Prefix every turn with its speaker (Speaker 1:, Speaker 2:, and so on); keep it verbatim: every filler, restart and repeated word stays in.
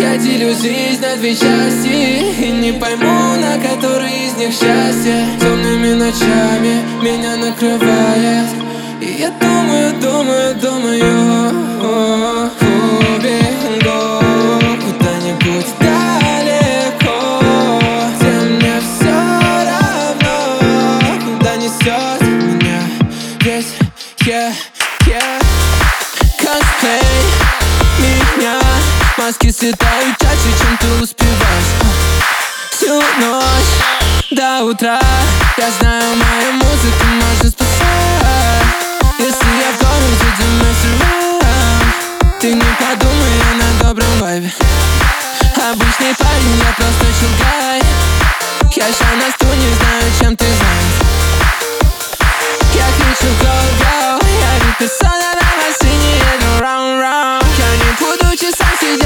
Speaker 1: Разделю жизнь на две части и не пойму, на которой из них счастье. Темными ночами меня накрывает, и я думаю, думаю, думаю, убегу куда-нибудь далеко, где мне все равно, куда несет меня весь, yeah, yeah. Косплей меня, маски слетают чаще, чем ты успеваешь. Всю ночь до утра, я знаю, моя музыка может спасать. Если я в городе, где мы живем, ты не подумай, я на добром вайбе. Обычный парень, я просто чилгай. Я ща на стуне, знаю, чем ты занят. Я кричу go, go, я ведь персона на машине, еду round, round. Я не буду часам сидеть